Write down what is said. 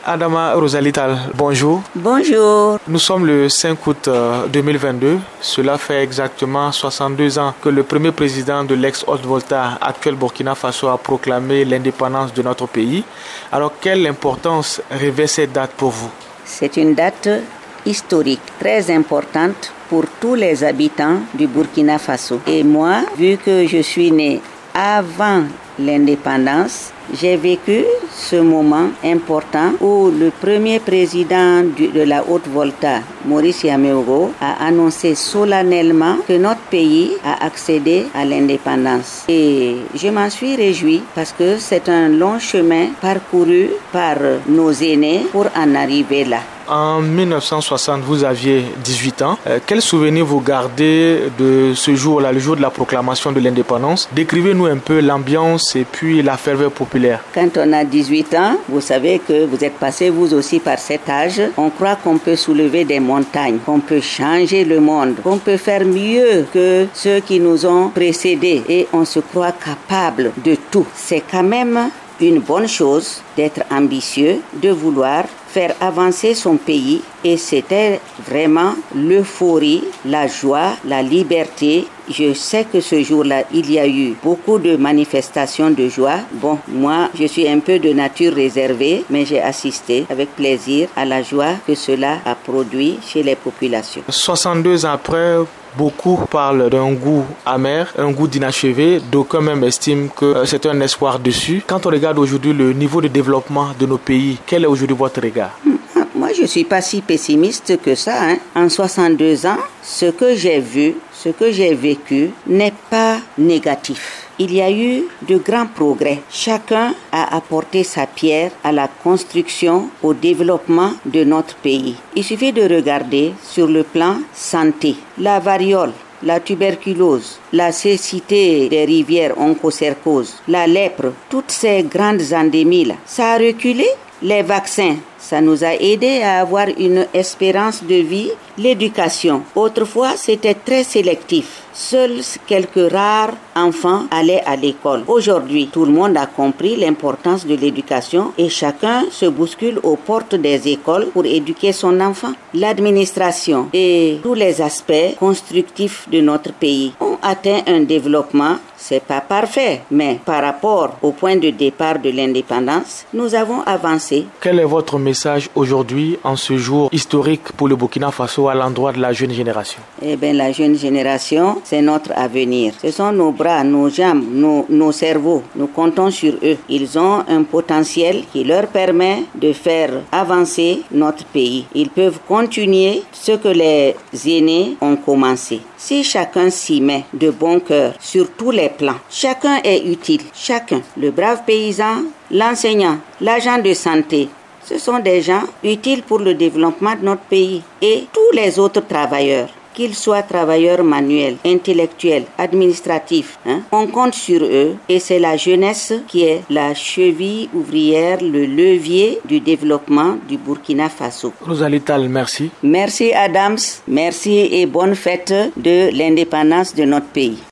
Adama Rosalie Tal, bonjour. Bonjour. Nous sommes le 5 août 2022. Cela fait exactement 62 ans que le premier président de l'ex-Haute-Volta, actuel Burkina Faso, a proclamé l'indépendance de notre pays. Alors, quelle importance revêt cette date pour vous? C'est une date historique, très importante pour tous les habitants du Burkina Faso. Et moi, vu que je suis né avant l'indépendance, j'ai vécu ce moment important où le premier président de la Haute-Volta, Maurice Yaméoro, a annoncé solennellement que notre pays a accédé à l'indépendance. Et je m'en suis réjouie parce que c'est un long chemin parcouru par nos aînés pour en arriver là. En 1960, vous aviez 18 ans. Quels souvenirs vous gardez de ce jour-là, le jour de la proclamation de l'indépendance? Décrivez-nous un peu l'ambiance et puis la ferveur populaire. Quand on a 18 ans, vous savez que vous êtes passé vous aussi par cet âge. On croit qu'on peut soulever des montagnes, qu'on peut changer le monde, qu'on peut faire mieux que ceux qui nous ont précédés. Et on se croit capable de tout. C'est quand même une bonne chose d'être ambitieux, de vouloir faire avancer son pays, et c'était vraiment l'euphorie, la joie, la liberté. Je sais que ce jour-là, il y a eu beaucoup de manifestations de joie. Bon, moi, je suis un peu de nature réservée, mais j'ai assisté avec plaisir à la joie que cela a produit chez les populations. 62 ans après, beaucoup parlent d'un goût amer, un goût d'inachevé. D'aucuns même estiment que c'est un espoir déçu. Quand on regarde aujourd'hui le niveau de développement de nos pays, quel est aujourd'hui votre regard? Moi, je ne suis pas si pessimiste que ça. En 62 ans, ce que j'ai vu, ce que j'ai vécu n'est pas négatif. Il y a eu de grands progrès. Chacun a apporté sa pierre à la construction, au développement de notre pays. Il suffit de regarder sur le plan santé, la variole, la tuberculose, la cécité des rivières onchocercose, la lèpre, toutes ces grandes endémies-là, ça a reculé. Les vaccins, ça nous a aidés à avoir une espérance de vie. L'éducation, autrefois, c'était très sélectif. Seuls quelques rares enfants allaient à l'école. Aujourd'hui, tout le monde a compris l'importance de l'éducation et chacun se bouscule aux portes des écoles pour éduquer son enfant. L'administration et tous les aspects constructifs de notre pays ont atteint un développement. C'est pas parfait, mais par rapport au point de départ de l'indépendance, nous avons avancé. Quel est votre message aujourd'hui, en ce jour historique pour le Burkina Faso, à l'endroit de la jeune génération? Eh bien, la jeune génération, c'est notre avenir. Ce sont nos bras, nos jambes, nos cerveaux. Nous comptons sur eux. Ils ont un potentiel qui leur permet de faire avancer notre pays. Ils peuvent continuer ce que les aînés ont commencé. Si chacun s'y met de bon cœur sur tous les plans, chacun est utile. Chacun, le brave paysan, l'enseignant, l'agent de santé, ce sont des gens utiles pour le développement de notre pays. Et tous les autres travailleurs, qu'ils soient travailleurs manuels, intellectuels, administratifs, on compte sur eux, et c'est la jeunesse qui est la cheville ouvrière, le levier du développement du Burkina Faso. Rosalie Tal, merci. Merci Adams, merci et bonne fête de l'indépendance de notre pays.